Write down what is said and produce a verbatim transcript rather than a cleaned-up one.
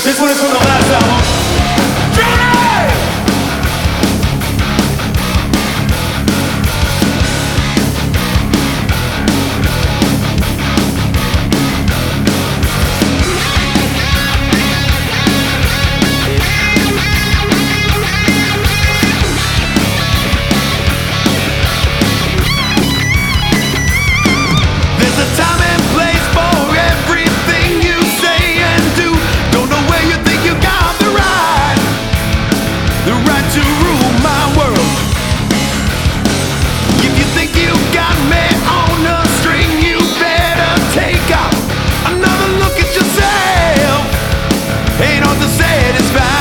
This one is from the last album. Johnny! There's a time and place for everything you say and do. Don't know where you think you got the right, the right to rule my world. If you think you got me on a string, you better take out another look at yourself. Ain't hard to satisfy.